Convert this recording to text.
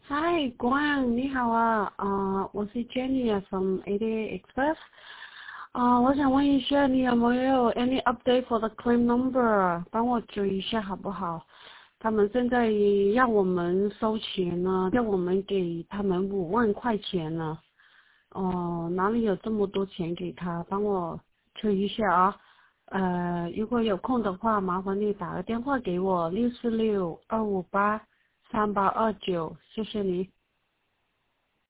嗨，光，你好啊，我是 Jenny 啊，from ADA Express。我想问一下，你有没有 any update for the claim number？帮我追一下好不好？他们现在让我们收钱呢，要我们给他们5万块钱呢。哪里有这么多钱给他？帮我催一下啊。如果有空的话，麻烦你打个电话给我，646-258-3829，谢谢你。